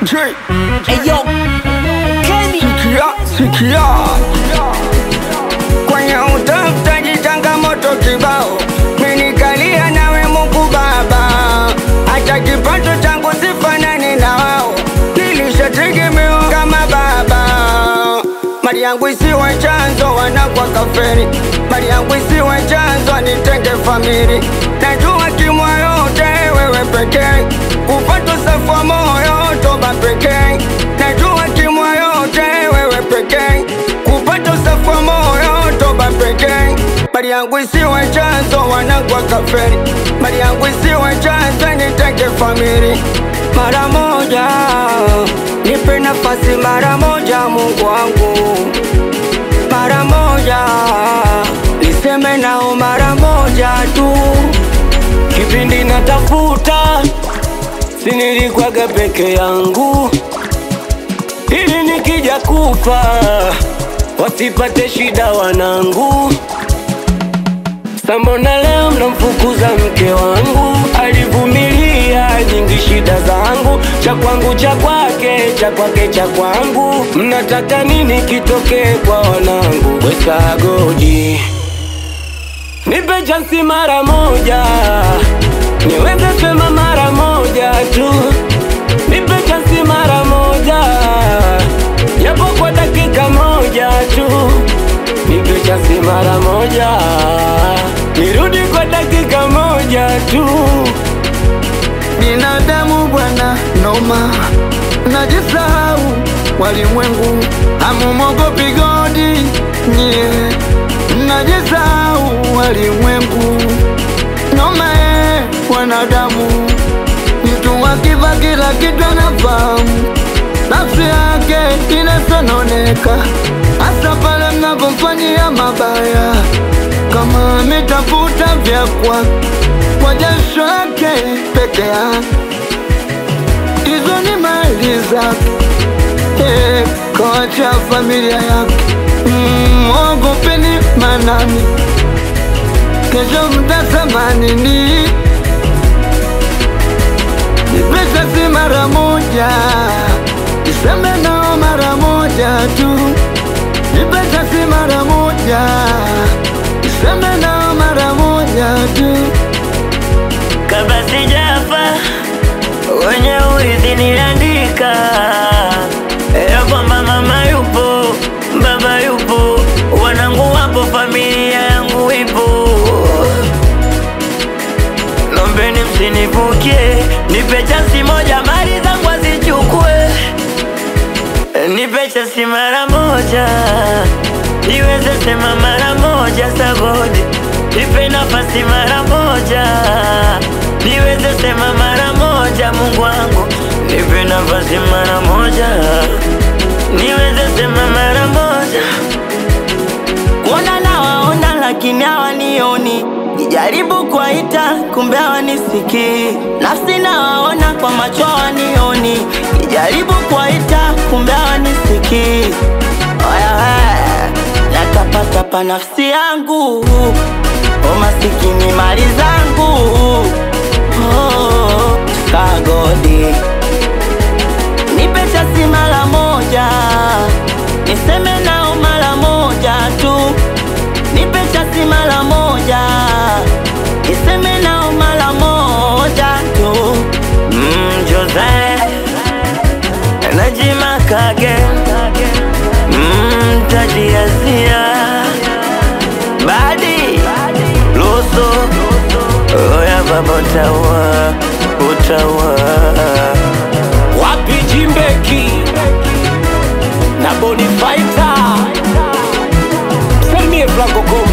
J. Eyo Kenny Sikia kwenye utafutaji changamoto kibao, menikalia nawe Mungu Baba, hata kipato changu sifanani na wao, nilishategemewa kama baba. Mali yangu isiwe chanzo wanakwa kafeni, mali yangu isiwe chanzo nitenge famili. Najua kimwa yote wewe pekee, kupata safa moyo toba pekee. Najua kimwa yote wewe pekee, kupata safa moyo toba pekee. Mali yangu isiwe chanzo wanakwa kafeni, mali yangu isiwe chanzo nitenge famili. Mara moja nipe nafasi, mara moja Mungu wangu, mara moja niseme nao mara moja tu. Kipindi natafuta sinilikuwaga peke yangu, ili nikija kufa wasipate shida wanangu. Sambona leo mnamfukuza mke wangu, alivumilia nyingi shida zangu, cha kwangu cha kwake, cha kwake cha kwangu. Mnataka nini kitoke kwa wanangu? Weka godi nipe chansi mara moja, niweze sema mara moja tu. Nipe chansi mara moja, japo kwa dakika moja tu. Nipe chansi mara moja, nirudi kwa dakika moja tu. Binadamu bwana noma, najisahau walimwengu, hamumogopi godi nye. Najisahau walimwengu noma, wanadamu. Mtu akifa kila kitu anafahamu, nafsi yake inasononeka, hasa pale mnapomfanyia mabaya. Kama ametafuta vya kwa jasho yake peke yake, hizo ni mali zake, kawacha familia yake. Mwogopeni manani, kesho mtasema nini? Nipesa si mara moja, niseme nao mara moja tu. Nipesa si mara moja, niseme nao mara moja tu. Kabla sijafa wenye urithi niliandika ya kwamba mama yupo, baba yupo, wanangu wapo, familia yangu ipo. Lombeni msinivukie, nipe chansi moja, mali zangu azichukue. Nipe chansi mara moja, niweze sema mara moja sagodi. Nipe nafasi mara moja, niweze sema mara moja Mungu wangu. Nipe nafasi mara moja, niweze sema mara moja. Kuona nawaona lakini hawanioni, nijaribu kuwaita kumbe hawanisikii. Nafsi nawaona kwa macho hawanioni, nijaribu kuwaita kumbe hawanisikii. Natapatapa nafsi yangu, o masikini mali zangu. Kagodi nipe chansi mara moja, niseme nao mara moja tu. Nipe chansi mara moja, niseme nao mara moja tu. Jose Najima Kage, Tadiazia Badi Loso, oya baba utawa wapi Jimbeki na Boni Fighter. Send me a Franco.